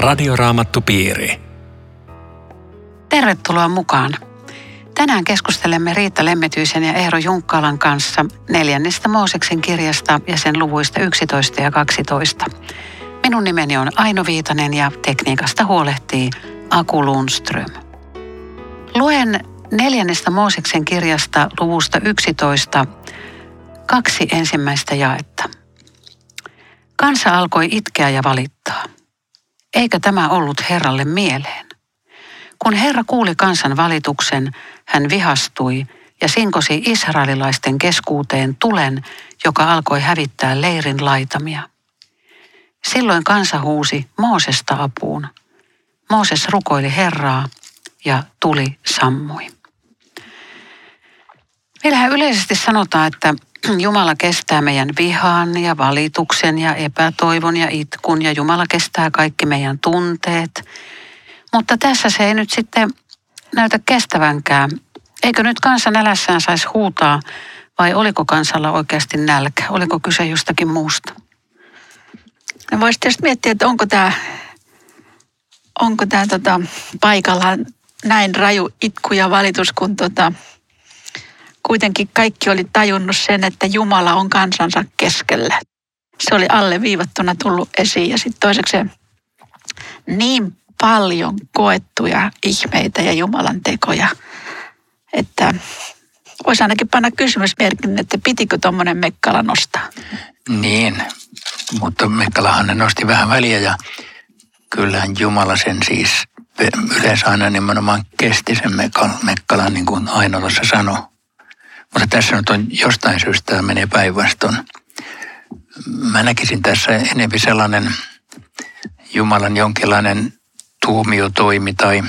Radioraamattupiiri. Tervetuloa mukaan. Tänään keskustelemme Riitta Lemmetyisen ja Eero Junkkalan kanssa 4. Mooseksen kirjasta ja sen luvuista 11 ja 12. Minun nimeni on Aino Viitanen ja tekniikasta huolehtii Aku Lundström. Luen 4. Mooseksen kirjasta luvusta 11 2 ensimmäistä jaetta. Kansa alkoi itkeä ja valittaa. Eikä tämä ollut Herralle mieleen. Kun Herra kuuli kansan valituksen, hän vihastui ja sinkosi israelilaisten keskuuteen tulen, joka alkoi hävittää leirin laitamia. Silloin kansa huusi Moosesta apuun. Mooses rukoili Herraa ja tuli sammui. Meillähän yleisesti sanotaan, että Jumala kestää meidän vihan ja valituksen ja epätoivon ja itkun ja Jumala kestää kaikki meidän tunteet. Mutta tässä se ei nyt sitten näytä kestävänkään. Eikö nyt kansa nälässään saisi huutaa vai oliko kansalla oikeasti nälkä? Oliko kyse jostakin muusta? No voisi tietysti miettiä, että onko tämä paikallaan näin raju itku ja valitus, kun kuitenkin kaikki oli tajunnut sen, että Jumala on kansansa keskellä. Se oli alleviivattuna tullut esiin ja sitten toiseksi niin paljon koettuja ihmeitä ja Jumalan tekoja, että voisi ainakin panna kysymysmerkin, että pitikö tuommoinen Mekkala nostaa? Niin, mutta Mekkalahan ne nosti vähän väliä ja kyllähän Jumala sen siis yleensä aina nimenomaan kesti sen Mekkalan, niin kuin Aino tuossa sanoi. Mutta tässä nyt on jostain syystä menee päinvastoin. Mä näkisin tässä enemmän sellainen Jumalan jonkinlainen tuomiotoimi tai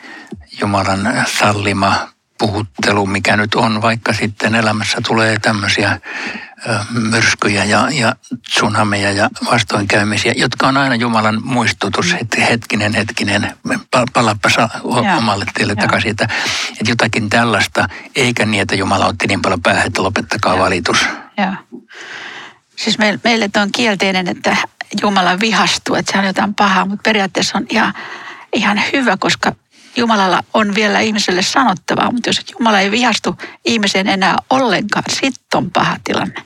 Jumalan sallima puhuttelu, mikä nyt on, vaikka sitten elämässä tulee tämmöisiä myrskyjä ja tsunameja ja vastoinkäymisiä, jotka on aina Jumalan muistutus, että hetkinen, palappa omalle tielle takaisin, että jotakin tällaista, eikä niin, että Jumala otti niin paljon päähän, että lopettakaa valitus. Joo. Siis meille on kielteinen, että Jumala vihastuu, että se on jotain pahaa, mutta periaatteessa on ihan hyvä, koska Jumalalla on vielä ihmiselle sanottavaa, mutta jos Jumala ei vihastu ihmiseen enää ollenkaan, sitten on paha tilanne.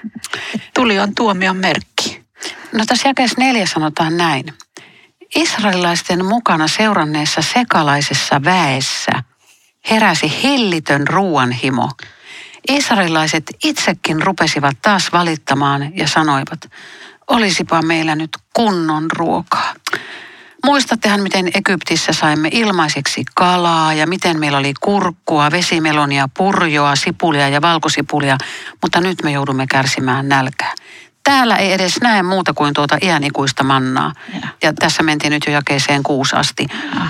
Tuli on tuomion merkki. No tässä jakeessa 4 sanotaan näin. Israelilaisten mukana seuranneessa sekalaisessa väessä heräsi hillitön ruoanhimo. Israelilaiset itsekin rupesivat taas valittamaan ja sanoivat, olisipa meillä nyt kunnon ruokaa. Muistattehan, miten Egyptissä saimme ilmaiseksi kalaa ja miten meillä oli kurkkua, vesimelonia, purjoa, sipulia ja valkosipulia, mutta nyt me joudumme kärsimään nälkää. Täällä ei edes näe muuta kuin tuota iänikuista mannaa. Ja tässä mentiin nyt jo jakeeseen 6 asti.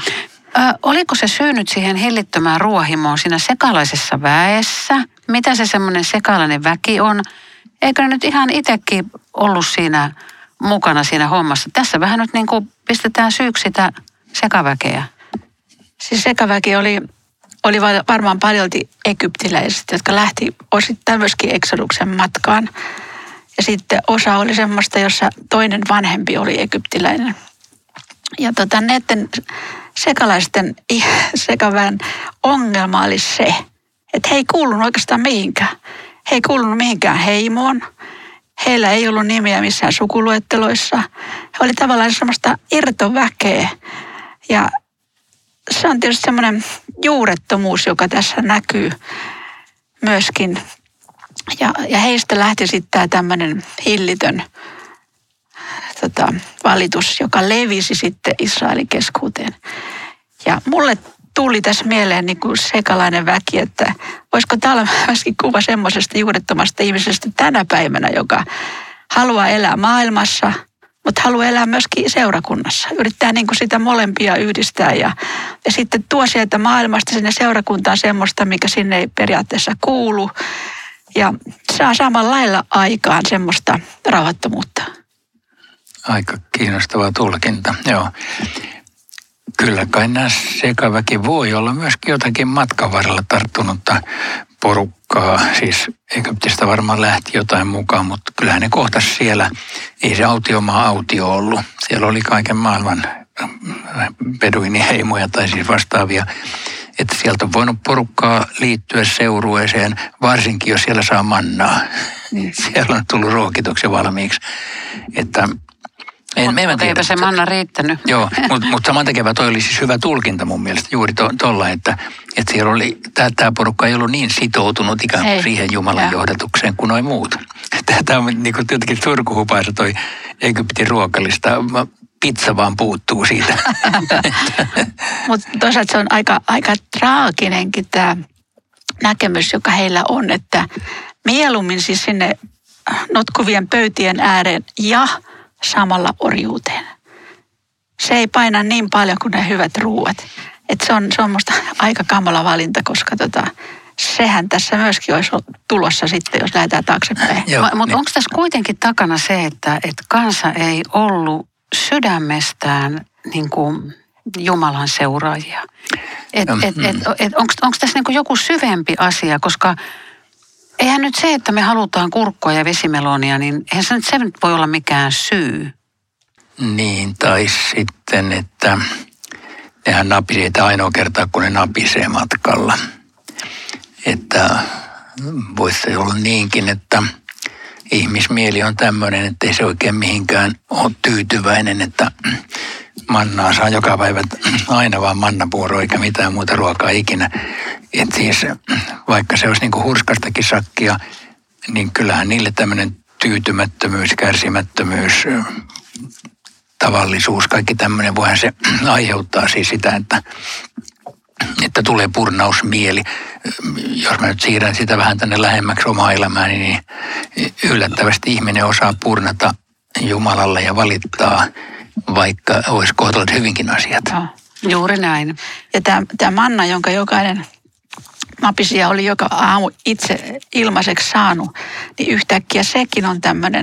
Oliko se syy nyt siihen hillittömään ruohimoon siinä sekalaisessa väessä? Mitä se semmoinen sekalainen väki on? Eikö ne nyt ihan itsekin ollut siinä mukana siinä hommassa? Tässä vähän nyt niin kuin pistetään syyksi sitä sekaväkeä. Siis sekaväki oli varmaan paljolti egyptiläiset, jotka lähti osittain myöskin Exoduksen matkaan. Ja sitten osa oli semmoista, jossa toinen vanhempi oli egyptiläinen. Ja näiden sekalaisten sekaväen ongelma oli se, että he ei kuulunut oikeastaan mihinkään. He ei kuulunut mihinkään heimoon. Heillä ei ollut nimiä missään sukuluetteloissa. He oli tavallaan semmoista irtoväkeä. Ja se on tietysti semmoinen juurettomuus, joka tässä näkyy myöskin. Ja heistä lähti sitten tämä tämmöinen hillitön valitus, joka levisi sitten Israelin keskuuteen. Ja mulle tuli tässä mieleen niin kuin sekalainen väki, että voisiko tämä olla myöskin kuva semmoisesta juurettomasta ihmisestä tänä päivänä, joka haluaa elää maailmassa, mutta haluaa elää myöskin seurakunnassa. Yrittää niin kuin sitä molempia yhdistää ja sitten tuo sieltä maailmasta sinne seurakuntaan semmoista, mikä sinne ei periaatteessa kuulu. Ja saa samalla lailla aikaan semmoista rauhattomuutta. Aika kiinnostava tulkinta, joo. Kyllä kai nämä sekaväki voi olla myöskin jotakin matkan varrella tarttunutta porukkaa. Siis Egyptistä varmaan lähti jotain mukaan, mutta kyllähän ne kohtasi siellä. Ei se autiomaa autio ollut. Siellä oli kaiken maailman beduiniheimoja tai siis vastaavia. Että sieltä on voinut porukkaa liittyä seurueeseen, varsinkin jos siellä saa mannaa. Siellä on tullut ruokituksi valmiiksi. Että mutta eipä se manna riittänyt. Joo, mutta samantekevä toi oli siis hyvä tulkinta mun mielestä juuri tuolla, että siellä oli, tämä porukka ei ollut niin sitoutunut ikään kuin siihen Jumalan johdatukseen kuin noi muut. Tämä on niin kuin jotenkin surkuhupaisa toi Egyptin ruokalista. Pizza vaan puuttuu siitä. Mutta toisaalta se on aika traaginenkin tämä näkemys, joka heillä on, että mieluummin siis sinne notkuvien pöytien ääreen ja samalla orjuuteen. Se ei paina niin paljon kuin ne hyvät ruuat. Että se on musta aika kamala valinta, koska sehän tässä myöskin olisi tulossa sitten, jos lähdetään taaksepäin. Mutta onko tässä kuitenkin takana se, että kansa ei ollut sydämestään niin kuin Jumalan seuraajia? Onko tässä niin kuin joku syvempi asia, koska eihän nyt se, että me halutaan kurkkua ja vesimelonia, niin eihän se nyt voi olla mikään syy. Niin, tai sitten, että nehän napisee, että ainoa kertaa, kun ne napisee matkalla. Että voisi olla niinkin, että ihmismieli on tämmöinen, että ei se oikein mihinkään ole tyytyväinen, että mannaa saa joka päivä aina vaan mannapuoro eikä mitään muuta ruokaa ikinä. Et siis vaikka se olisi niinku hurskastakin sakkia, niin kyllähän niille tämmöinen tyytymättömyys, kärsimättömyys, tavallisuus, kaikki tämmöinen, voihan se aiheuttaa siis sitä, että tulee purnausmieli. Jos mä nyt siirrän sitä vähän tänne lähemmäksi omaa elämääni, niin yllättävästi ihminen osaa purnata Jumalalle ja valittaa, vaikka olisi kohdellut hyvinkin asiat. No, juuri näin. Ja tämä manna, jonka jokainen mapisia oli joka aamu itse ilmaiseksi saanut, niin yhtäkkiä sekin on tämmöinen,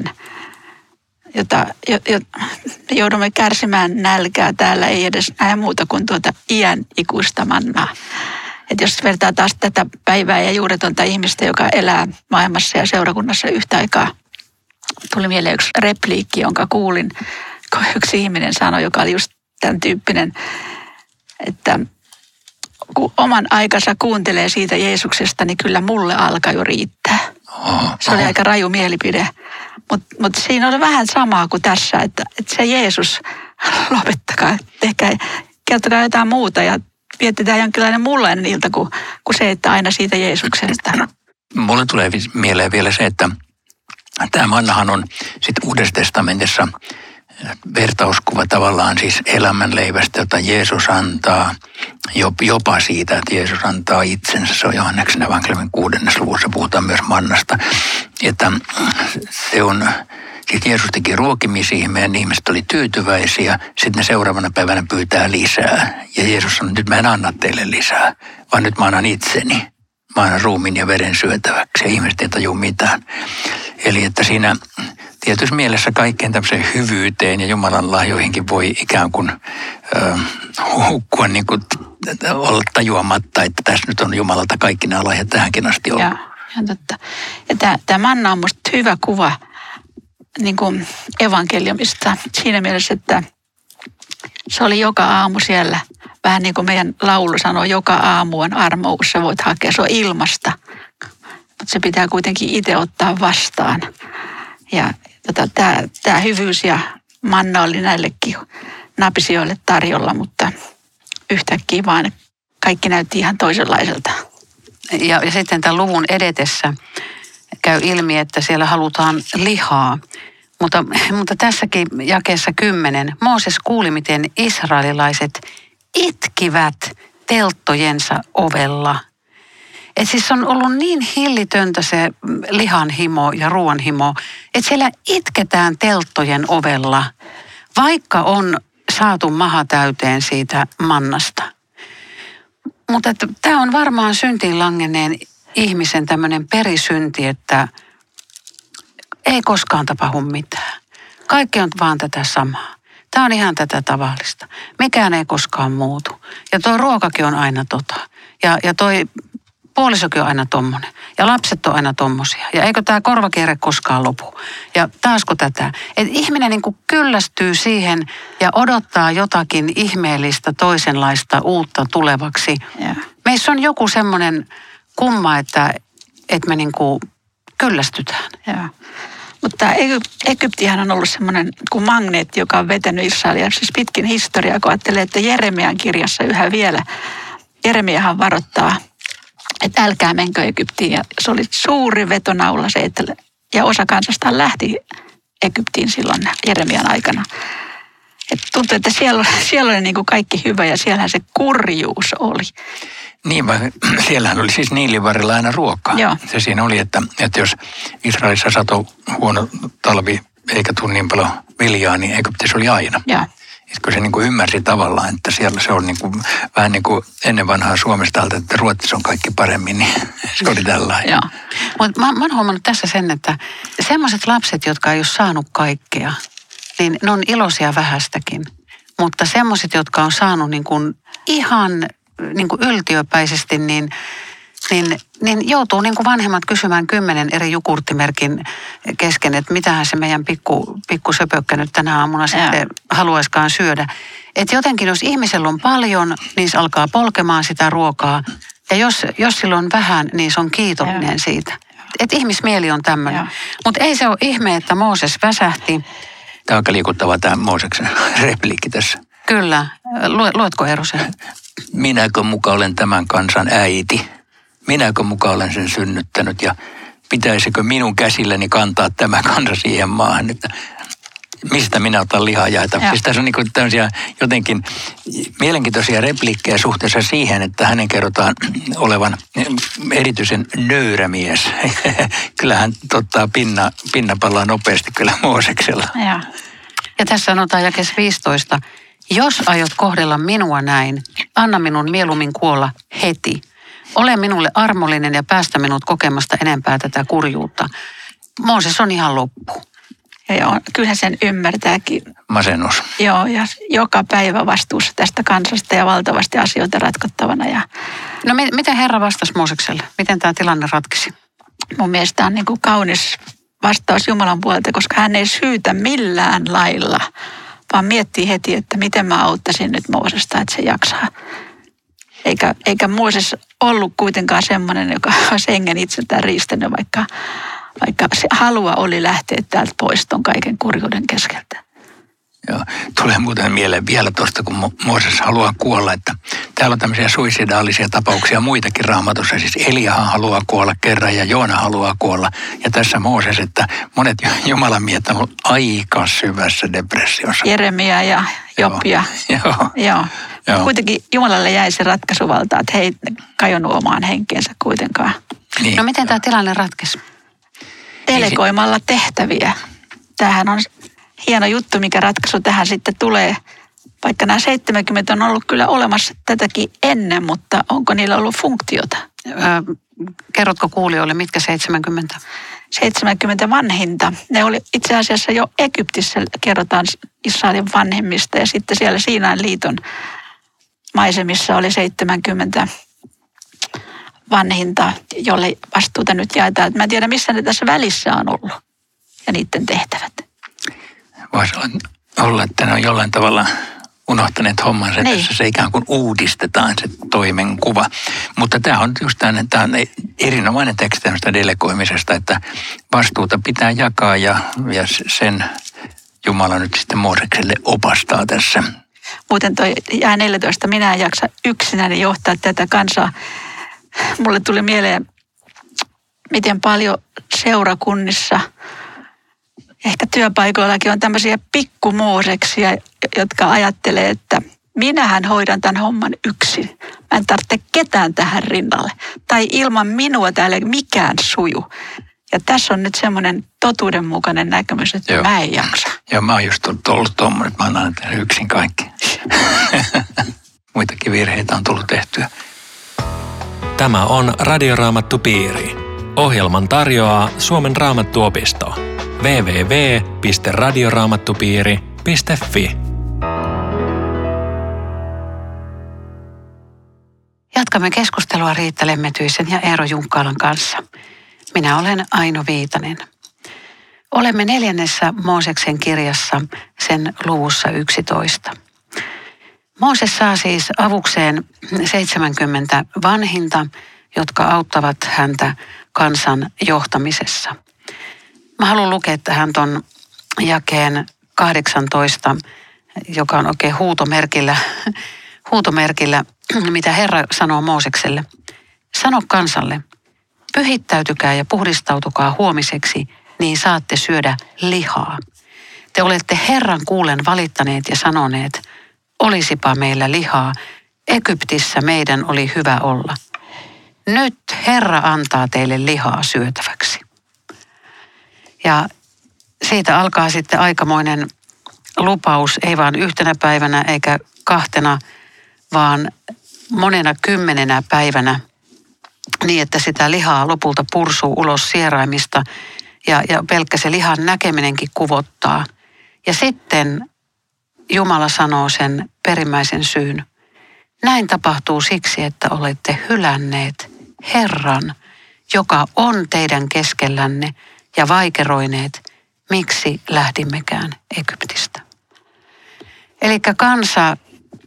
jota joudumme kärsimään nälkää. Täällä ei edes näe muuta kuin iän ikuista mannaa. Et jos vertaa taas tätä päivää ja juuretonta ihmistä, joka elää maailmassa ja seurakunnassa yhtä aikaa, tuli mieleen yksi repliikki, jonka kuulin, kun yksi ihminen sanoi, joka oli just tämän tyyppinen, että kun oman aikansa kuuntelee siitä Jeesuksesta, niin kyllä mulle alkaa jo riittää. Se oli aika raju mielipide. Mutta siinä oli vähän samaa kuin tässä, että se Jeesus, lopettakaa, kertokaa jotain muuta ja vietetään jonkinlainen mullainen ilta kuin se, että aina siitä Jeesuksesta. Mulle tulee mieleen vielä se, että tämä mannahan on sitten Uudessa testamentissa vertauskuva tavallaan siis elämänleivästä, jota Jeesus antaa, jopa siitä, että Jeesus antaa itsensä. Se on Johanneksen evankeliumin 6. luvussa, puhutaan myös mannasta. Että se on, sitten Jeesus teki ruokimisihmeen, ihmiset oli tyytyväisiä, sitten ne seuraavana päivänä pyytää lisää. Ja Jeesus sanoi, nyt mä en anna teille lisää, vaan nyt mä annan itseni. Mä annan ruumiin ja veren syötäväksi ja ihmiset ei tajua mitään. Eli että siinä tietyssä mielessä kaikkeen tämmöiseen hyvyyteen ja Jumalan lahjoihinkin voi ikään kuin hukkua niin kuin olla tajuamatta, että tässä nyt on Jumalalta kaikki nämä lahjat tähänkin asti ollut. Joo, totta. Ja tämä manna on musta hyvä kuva niin kuin evankeliumista siinä mielessä, että se oli joka aamu siellä. Vähän niin kuin meidän laulu sanoo, joka aamu on armous, sä voit hakea, se on ilmasta. Mutta se pitää kuitenkin itse ottaa vastaan. Ja tämä hyvyys ja manna oli näillekin napisijoille tarjolla, mutta yhtäkkiä vaan kaikki näytti ihan toisenlaiselta. Ja sitten tämän luvun edetessä käy ilmi, että siellä halutaan lihaa. Mutta tässäkin jakeessa 10 Mooses kuuli, miten israelilaiset itkivät telttojensa ovella. Et siis on ollut niin hillitöntä se lihanhimo ja ruoanhimo, että siellä itketään telttojen ovella, vaikka on saatu maha täyteen siitä mannasta. Mutta tämä on varmaan syntiin langenneen ihmisen tämmöinen perisynti, että ei koskaan tapahdu mitään. Kaikki on vaan tätä samaa. Tämä on ihan tätä tavallista. Mikään ei koskaan muutu. Ja tuo ruokakin on aina tota. Ja toi puolisokin on aina tommonen. Ja lapset on aina tommosia. Ja eikö tämä korvakierre koskaan lopu? Ja taasko tätä? Että ihminen niin kuin kyllästyy siihen ja odottaa jotakin ihmeellistä, toisenlaista, uutta tulevaksi. Ja. Meissä on joku semmoinen kumma, että me niin kuin kyllästytään. Joo. Mutta Egyptihän on ollut semmoinen kuin magneetti, joka on vetänyt Israelia siis pitkin historiaa, kun ajattelee, että Jeremian kirjassa yhä vielä. Jeremiahan varoittaa, että älkää menkö Egyptiin. Ja se oli suuri vetonaula se, että ja osa kansasta lähti Egyptiin silloin Jeremian aikana. Et tuntuu, että siellä oli niin kuin kaikki hyvä ja siellähän se kurjuus oli. Niin, siellähän oli siis Niilin varrella aina ruokaa. Joo. Se siinä oli, että jos Israelissa satoi huono talvi eikä tule niin paljon viljaa, niin Egyptissä oli aina. Joo. Kun se niin kuin ymmärsi tavallaan, että siellä se on niin kuin, vähän niin kuin ennen vanhaa Suomesta, että Ruotsissa on kaikki paremmin, niin se oli tällainen. Joo. Mutta mä oon huomannut tässä sen, että semmoiset lapset, jotka ei ole saanut kaikkea, niin ne on iloisia vähästäkin. Mutta semmoiset, jotka on saanut niin kuin ihan niin kuin yltiöpäisesti, niin joutuu niin kuin vanhemmat kysymään 10 eri jogurttimerkin kesken, että mitähän se meidän pikku söpökkä nyt tänä aamuna sitten haluaiskaan syödä. Että jotenkin jos ihmisellä on paljon, niin se alkaa polkemaan sitä ruokaa. Ja jos sillä on vähän, niin se on kiitollinen siitä. Että ihmismieli on tämmöinen. Mutta ei se ole ihme, että Mooses väsähti. Tämä on aika liikuttava tämä Mooseksen repliikki tässä. Kyllä. Luetko Eero sen? Minäkö muka olen tämän kansan äiti? Minäkö muka olen sen synnyttänyt ja pitäisikö minun käsilläni kantaa tämä kansa siihen maahan, että mistä minä otan lihaa jaeta. Siis tässä on niin tämmöisiä jotenkin mielenkiintoisia repliikkejä suhteessa siihen, että hänen kerrotaan olevan erityisen nöyrämies. Kyllähän pinna palaa nopeasti kyllä Mooseksella. Ja tässä sanotaan jakeessa 15, jos aiot kohdella minua näin, anna minun mieluummin kuolla heti. Ole minulle armollinen ja päästä minut kokemasta enempää tätä kurjuutta. Mooses on ihan loppu. Ja kyllähän sen ymmärtääkin. Masennus. Joo, ja joka päivä vastuussa tästä kansasta ja valtavasti asioita ratkottavana. No miten Herra vastasi Moosekselle? Miten tämä tilanne ratkesi? Mun mielestä on niin kuin kaunis vastaus Jumalan puolelta, koska hän ei syytä millään lailla, vaan miettii heti, että miten mä auttaisin nyt Moosesta, että se jaksaa. Eikä Mooses ollut kuitenkaan semmoinen, joka olisi hengen itseltään riistänyt, vaikka se halua oli lähteä täältä pois ton kaiken kurjuuden keskeltä. Joo, tulee muuten mieleen vielä tuosta, kun Mooses haluaa kuolla, että täällä on tämmöisiä suicidaalisia tapauksia muitakin Raamatussa. Siis Eliahan haluaa kuolla kerran ja Joona haluaa kuolla. Ja tässä Mooses, että monet Jumalan miehet on ollut aika syvässä depressiossa. Jeremia ja Jobbia. Joo. Kuitenkin Jumalalle jäi se ratkaisuvalta, että he ei kajonnut omaan henkeensä kuitenkaan. Niin. No miten tämä tilanne ratkesi? Delegoimalla tehtäviä. Tämähän on hieno juttu, mikä ratkaisu tähän sitten tulee. Vaikka nämä 70 on ollut kyllä olemassa tätäkin ennen, mutta onko niillä ollut funktiota? Kerrotko kuulijoille, mitkä 70? 70 vanhinta. Ne oli itse asiassa jo Egyptissä, kerrotaan Israelin vanhimmista, ja sitten siellä Siinain liiton maisemissa oli 70 vanhinta, jolle vastuuta nyt jaetaan. Mä en tiedä, missä ne tässä välissä on ollut ja niiden tehtävät. Voisi olla, että ne on jollain tavalla unohtaneet hommansa. Niin. Tässä se ikään kuin uudistetaan se toimenkuva. Mutta tämä on just tämä on erinomainen teksti tämmöistä delegoimisesta, että vastuuta pitää jakaa ja sen Jumala nyt sitten Moosekselle opastaa tässä. Muuten toi jää 14. Minä en jaksa yksinäni johtaa tätä kansaa. Mulle tuli mieleen, miten paljon seurakunnissa, ehkä työpaikoillakin on tämmöisiä pikkumooseksia, jotka ajattelee, että minähän hoidan tämän homman yksin. Mä en tarvitse ketään tähän rinnalle. Tai ilman minua täällä mikään suju. Ja tässä on nyt semmoinen totuudenmukainen näkemys, että mä en jaksa. Joo, mä oon just ollut tommoinen, että mä oon aina tehnyt yksin kaikki. Muitakin virheitä on tullut tehtyä. Tämä on Radioraamattupiiri. Ohjelman tarjoaa Suomen Raamattuopisto. www.radioraamattupiiri.fi Jatkamme keskustelua Riitta Lemmetyisen ja Eero Junkkaalan kanssa. Minä olen Aino Viitanen. Olemme 4. Mooseksen kirjassa, sen luvussa 11. Mooses saa siis avukseen 70 vanhinta, jotka auttavat häntä kansan johtamisessa. Mä haluan lukea tähän ton jakeen 18, joka on oikein huutomerkillä, mitä Herra sanoo Moosekselle. Sano kansalle, pyhittäytykää ja puhdistautukaa huomiseksi, niin saatte syödä lihaa. Te olette Herran kuulen valittaneet ja sanoneet, olisipa meillä lihaa, Egyptissä meidän oli hyvä olla. Nyt Herra antaa teille lihaa syötäväksi. Ja siitä alkaa sitten aikamoinen lupaus, ei vaan yhtenä päivänä eikä 2, vaan monena 10 päivänä, niin että sitä lihaa lopulta pursuu ulos sieraimista ja pelkkä se lihan näkeminenkin kuvottaa. Ja sitten Jumala sanoo sen perimmäisen syyn. Näin tapahtuu siksi, että olette hylänneet Herran, joka on teidän keskellänne ja vaikeroineet, miksi lähdimmekään Egyptistä. Eli kansa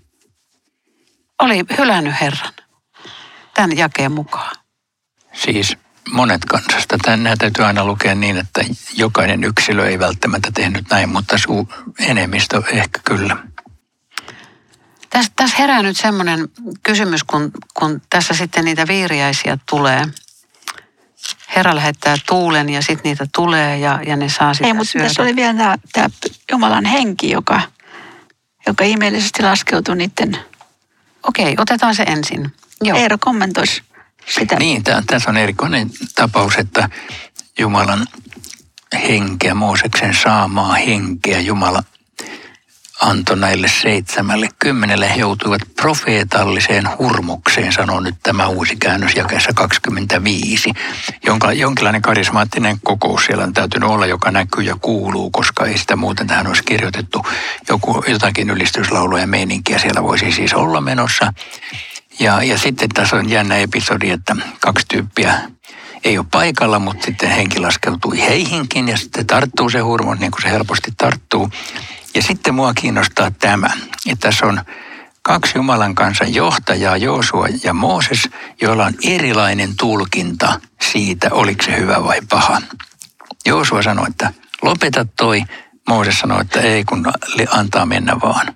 oli hylännyt Herran tämän jakeen mukaan. Siis monet kansasta. Nämä täytyy aina lukea niin, että jokainen yksilö ei välttämättä tehnyt näin, mutta enemmistö ehkä kyllä. Tässä herää nyt semmoinen kysymys, kun tässä sitten niitä viiriäisiä tulee. Herra lähettää tuulen ja sitten niitä tulee ja ne saa sitä Ei, mutta syödä. tässä oli vielä tämä Jumalan henki, joka ihmeellisesti laskeutui niiden. Okei, otetaan se ensin. Joo. Eero kommentoisi sitä. Niin, tässä on erikoinen tapaus, että Jumalan henkeä, Mooseksen saamaa henkeä Jumala antoi näille 70. He joutuivat profeetalliseen hurmukseen, sanoo nyt tämä uusi käännös jakeessa 25. Jonkinlainen karismaattinen kokous siellä on täytynyt olla, joka näkyy ja kuuluu, koska ei sitä muuten tähän olisi kirjoitettu jotakin ylistyslauluja ja meininkiä. Siellä voisi siis olla menossa. Ja sitten tässä on jännä episodi, että 2 tyyppiä ei ole paikalla, mutta sitten henki laskeutui heihinkin ja sitten tarttuu se hurmo, niin kuin se helposti tarttuu. Ja sitten mua kiinnostaa tämä, että tässä on 2 Jumalan kansan johtajaa, Joosua ja Mooses, joilla on erilainen tulkinta siitä, oliko se hyvä vai paha. Joosua sanoi, että lopeta toi. Mooses sanoi, että ei, kun antaa mennä vaan.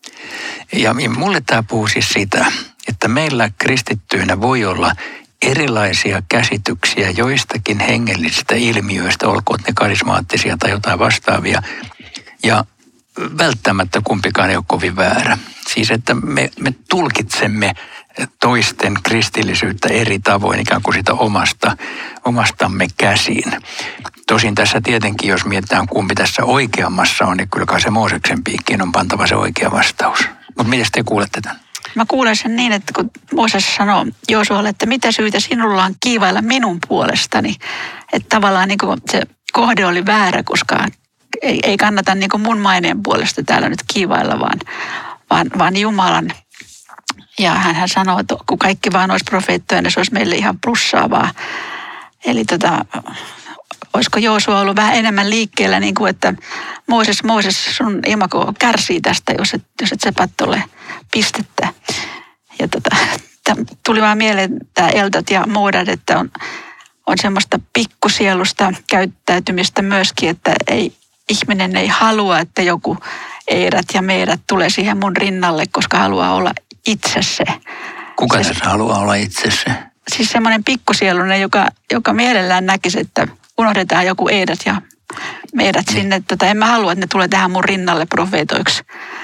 Ja mulle tämä puhuu siis sitä, että meillä kristittyinä voi olla erilaisia käsityksiä joistakin hengellisistä ilmiöistä, olkoon ne karismaattisia tai jotain vastaavia. Ja välttämättä kumpikaan ei ole kovin väärä. Siis, että me tulkitsemme toisten kristillisyyttä eri tavoin, ikään kuin sitä omastamme käsiin. Tosin tässä tietenkin, jos mietitään kumpi tässä oikeammassa on, niin kyllä se Mooseksen piikkiin on pantava se oikea vastaus. Mutta miten te kuulette tämän? Mä kuulen sen niin, että kun Mooses sanoo Joosualle, että mitä syytä sinulla on kiivailla minun puolestani. Että tavallaan niin kuin se kohde oli väärä, koska ei kannata niin kuin mun maineen puolesta täällä nyt kiivailla, vaan Jumalan. Ja hän sanoo, että kun kaikki vaan olisi profeettoja, niin se olisi meille ihan plussaavaa. Eli olisiko Joosua ollut vähän enemmän liikkeellä, niin kuin että Mooses, sun imako kärsii tästä, jos et sepä tule pistettä. Ja tuli vaan mieleen tämä Eldad ja Modad, että on semmoista pikkusielusta käyttäytymistä myöskin, että ihminen ei halua, että joku Eerat ja Meedat tulee siihen mun rinnalle, koska haluaa olla itse se. Kuka tässä haluaa olla itse se? Siis semmoinen pikkusielunen, joka mielellään näkisi, että unohdetaan joku Eerat ja Meedat sinne. En mä halua, että ne tulee tähän mun rinnalle profeetoiksi.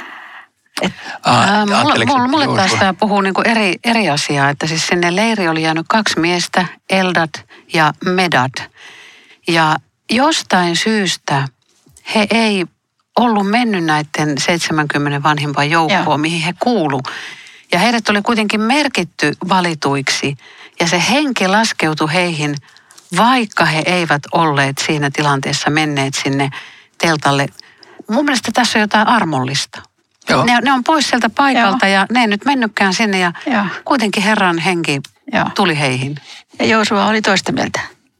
Mulle taas tämä puhuu niinku eri asiaa, että siis sinne leiri oli jäänyt 2 miestä, Eldad ja Medad. Ja jostain syystä he ei ollut mennyt näiden 70 vanhimpaan joukkoon, mihin he kuulu. Ja heidät oli kuitenkin merkitty valituiksi ja se henki laskeutui heihin, vaikka he eivät olleet siinä tilanteessa menneet sinne teltalle. Mun mielestä tässä on jotain armollista. Ne on pois sieltä paikalta ja ne ei nyt mennytkään sinne ja kuitenkin Herran henki tuli heihin. Ja Joosua oli toista mieltä.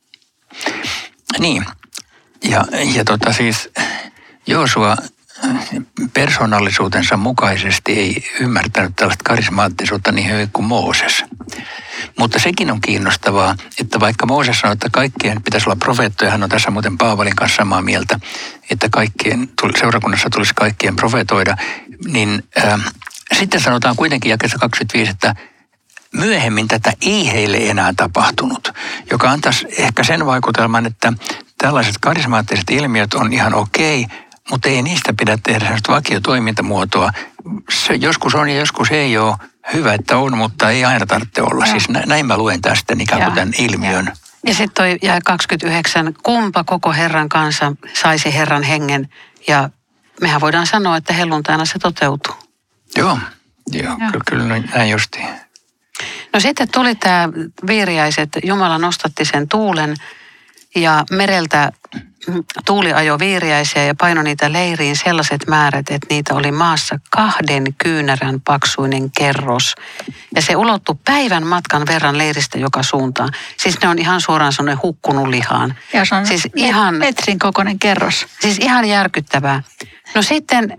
Niin. Ja siis Joosua persoonallisuutensa mukaisesti ei ymmärtänyt tällaista karismaattisuutta niin hyvin kuin Mooses. Mutta sekin on kiinnostavaa, että vaikka Mooses sanoi, että kaikkien pitäisi olla profeettoja, hän on tässä muuten Paavalin kanssa samaa mieltä, että seurakunnassa tulisi kaikkien profetoida, niin sitten sanotaan kuitenkin jakeessa 25, että myöhemmin tätä ei heille enää tapahtunut, joka antaisi ehkä sen vaikutelman, että tällaiset karismaattiset ilmiöt on ihan okei, mutta ei niistä pidä tehdä sellaista vakiotoimintamuotoa. Se joskus on ja joskus ei ole. Hyvä, että on, mutta ei aina tarvitse olla. Siis näin mä luen tästä ikään kuin tämän ilmiön. Ja sitten toi jäi 29, kumpa koko Herran kansa saisi Herran hengen. Ja mehän voidaan sanoa, että helluntaina se toteutuu. Joo, kyllä näin justiin. No sitten tuli tämä viiriäiset, Jumala nostatti sen tuulen ja mereltä tuuli ajoi viiriäisiä ja painoi niitä leiriin sellaiset määrät, että niitä oli maassa 2 kyynärän paksuinen kerros. Ja se ulottui päivän matkan verran leiristä joka suuntaan. Siis ne on ihan suoraan sellainen hukkunut lihaan. Ja se on siis ihan metrin kokoinen kerros. Siis ihan järkyttävää. No sitten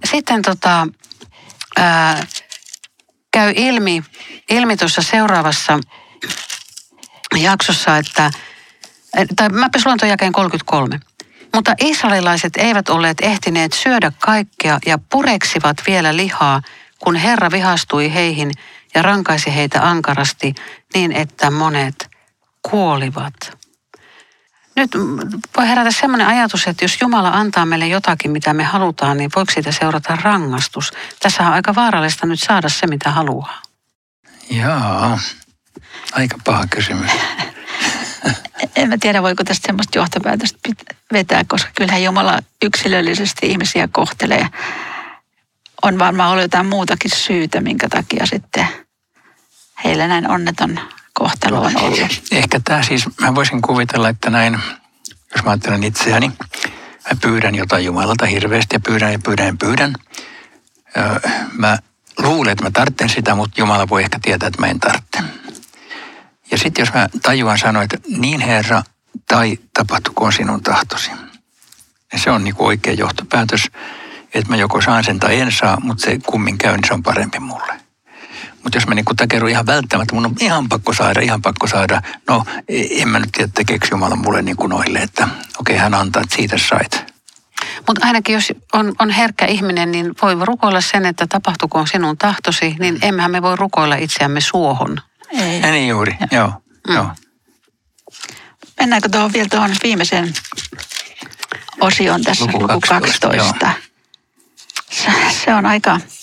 käy ilmi tuossa seuraavassa jaksossa, tai mä luen tuon jakeen 33. Mutta israelilaiset eivät olleet ehtineet syödä kaikkea ja pureksivat vielä lihaa, kun Herra vihastui heihin ja rankaisi heitä ankarasti niin, että monet kuolivat. Nyt voi herätä sellainen ajatus, että jos Jumala antaa meille jotakin, mitä me halutaan, niin voiko siitä seurata rangaistus? Tässä on aika vaarallista nyt saada se, mitä haluaa. Jaa, aika paha kysymys. En mä tiedä, voiko tästä semmoista johtopäätöstä vetää, koska kyllähän Jumala yksilöllisesti ihmisiä kohtelee. On varmaan ollut jotain muutakin syytä, minkä takia sitten heillä näin onneton kohtalo on ollut. Ehkä tämä siis, mä voisin kuvitella, että näin, jos mä ajattelen itseäni, mä pyydän jotain Jumalalta hirveästi ja pyydän. Mä luulen, että mä tarvitsen sitä, mutta Jumala voi ehkä tietää, että mä en tarvitse. Ja sitten jos mä tajuan sanoa, että niin Herra, tai tapahtukoon sinun tahtosi. Ja se on niinku oikea johtopäätös, että mä joko saan sen tai en saa, mutta se kummin käy, niin se on parempi mulle. Mutta jos mä niinku takerun ihan välttämättä, mun on ihan pakko saada, no en mä nyt tiedä, tekeekö Jumala mulle niin kuin noille, että okei, hän antaa, että siitä sait. Mutta ainakin jos on herkkä ihminen, niin voi rukoilla sen, että tapahtukoon sinun tahtosi, niin emmehän me voi rukoilla itseämme suohon. Ei. Ja niin juuri, joo. Mennäänkö vielä tuohon viimeiseen osioon tässä, luku 12. Se on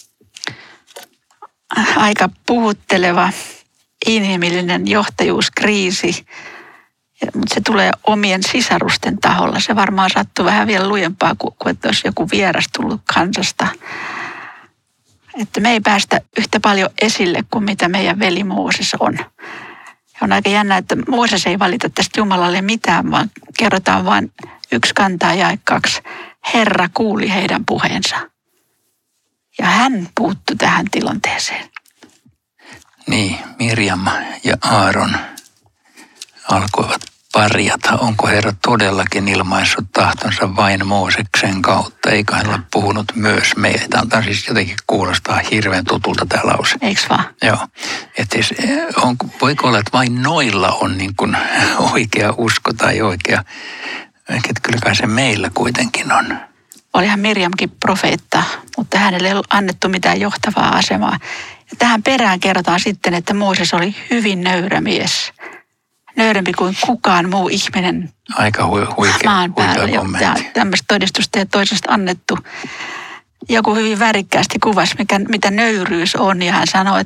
aika puhutteleva inhimillinen johtajuuskriisi, mutta se tulee omien sisarusten taholla. Se varmaan sattuu vähän vielä lujempaa kuin että olisi joku vieras tullut kansasta. Että me ei päästä yhtä paljon esille kuin mitä meidän veli Mooses on. On aika jännä, että Mooses ei valita tästä Jumalalle mitään, vaan kerrotaan vain 1 kantaa jae 2. Herra kuuli heidän puheensa. Ja hän puuttui tähän tilanteeseen. Niin, Mirjam ja Aaron alkoivat parjata. Onko Herra todellakin ilmaissut tahtonsa vain Mooseksen kautta? Eikö hän ole puhunut myös meille? Tämä siis jotenkin kuulostaa hirveän tutulta tämä lause. Eikö vaan? Joo. Että voiko olla, että vain noilla on niin kuin oikea usko tai oikea? Että kyllä kai se meillä kuitenkin on. Olihan Mirjamkin profeetta, mutta hänelle ei ollut annettu mitään johtavaa asemaa. Ja tähän perään kerrotaan sitten, että Mooses oli hyvin nöyrä mies. Nöyrempi kuin kukaan muu ihminen aika maan päällä. kommentti. Tämmöistä todistusta ja toisesta annettu. Joku hyvin värikkäästi kuvasi, mitä nöyryys on. Ja hän sanoi,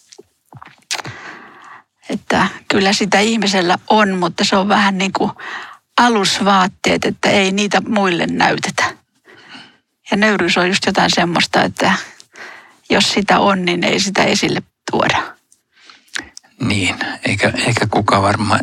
että kyllä sitä ihmisellä on, mutta se on vähän niin kuin alusvaatteet, että ei niitä muille näytetä. Ja nöyryys on just jotain semmoista, että jos sitä on, niin ei sitä esille tuoda. Niin, eikä kukaan varmaan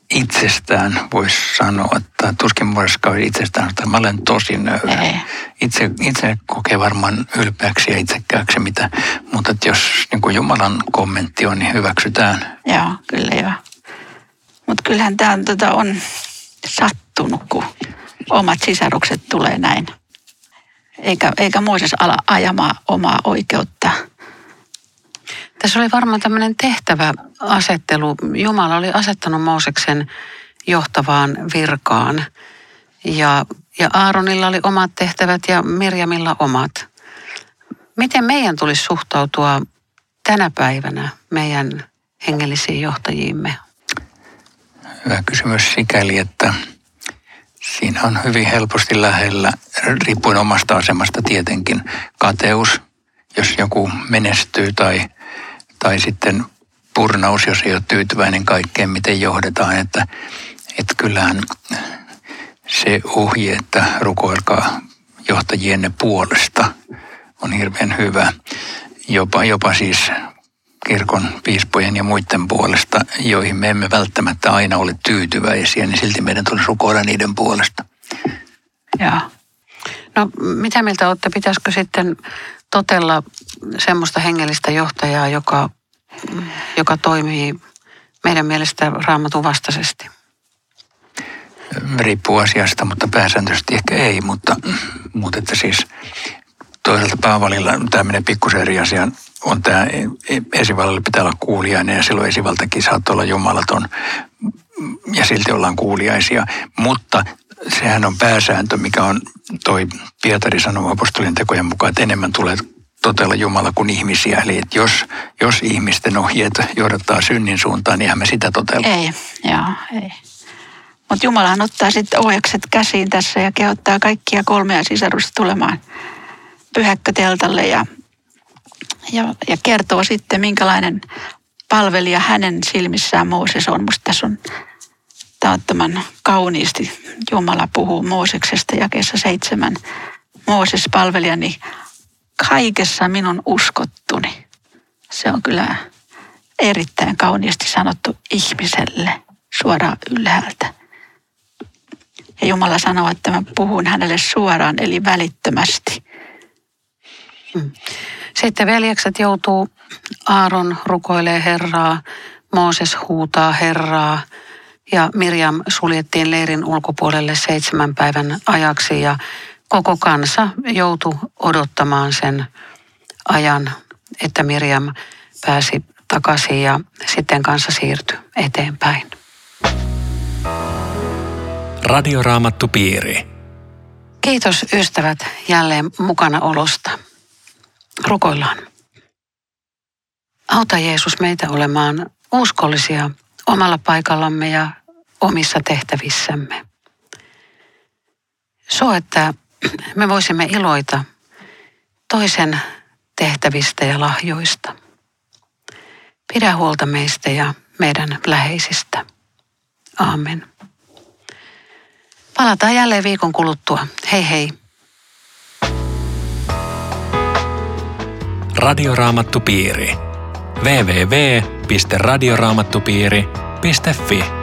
itsestään voisi sanoa, että tuskin voisi itsestään, että mä olen tosi nöyrä. Itse kokee varmaan ylpeäksi ja itsekkääksi, mutta jos niin kuin Jumalan kommentti on, niin hyväksytään. Joo, kyllä joo. Mutta kyllähän tämä on sattunut, kun omat sisarukset tulee näin. Eikä Mooses ala ajamaan omaa oikeutta. Tässä oli varmaan tämmöinen tehtäväasettelu. Jumala oli asettanut Mooseksen johtavaan virkaan. Ja Aaronilla oli omat tehtävät ja Mirjamilla omat. Miten meidän tulisi suhtautua tänä päivänä meidän hengellisiin johtajiimme? Hyvä kysymys sikäli, että siinä on hyvin helposti lähellä, riippuen omasta asemasta tietenkin, kateus, jos joku menestyy tai sitten purnaus, jos ei ole tyytyväinen kaikkeen, miten johdetaan. Että kyllähän se ohje, että rukoilkaa johtajienne puolesta, on hirveän hyvä. Jopa siis kirkon piispojen ja muiden puolesta, joihin me emme välttämättä aina ole tyytyväisiä, niin silti meidän tulisi rukoilla niiden puolesta. Joo. No mitä mieltä olette, pitäisikö sitten totella semmoista hengellistä johtajaa, joka toimii meidän mielestä Raamatun vastaisesti? Riippuu asiasta, mutta pääsääntöisesti ehkä ei, mutta että siis toisaalta Paavalilla tämmöinen pikkusen eri asia on tämä, esivallalle pitää olla kuulijainen ja silloin esivaltakin saattaa olla jumalaton ja silti ollaan kuuliaisia, mutta sehän on pääsääntö, mikä on toi Pietari sanoo apostolien tekojen mukaan, että enemmän tulee totella Jumala kuin ihmisiä. Eli että jos ihmisten ohjeet johdattaa synnin suuntaan, niin eihän me sitä totella. Ei. Mutta Jumalahan ottaa sitten ohjakset käsiin tässä ja kehottaa kaikkia 3 sisarusta tulemaan pyhäkköteltalle ja kertoo sitten, minkälainen palvelija hänen silmissään Mooses on. Musta tässä on taattoman kauniisti. Jumala puhuu Mooseksesta jakeessa 7. Mooses palvelijani, kaikessa minun uskottuni. Se on kyllä erittäin kauniisti sanottu ihmiselle suoraan ylhäältä. Ja Jumala sanoo, että mä puhun hänelle suoraan, eli välittömästi. Sitten veljekset joutuu, Aaron rukoilee Herraa, Mooses huutaa Herraa ja Mirjam suljettiin leirin ulkopuolelle 7 päivän ajaksi ja koko kansa joutui odottamaan sen ajan, että Mirjam pääsi takaisin ja sitten kansa siirtyi eteenpäin. Radioraamattupiiri. Kiitos ystävät jälleen mukana olosta. Rukoillaan. Auta Jeesus meitä olemaan uskollisia omalla paikallamme ja omissa tehtävissämme. Että me voisimme iloita toisen tehtävistä ja lahjoista. Pidä huolta meistä ja meidän läheisistä. Aamen. Palataan jälleen viikon kuluttua. Hei hei. Radioraamattupiiri. www.radioraamattupiiri.fi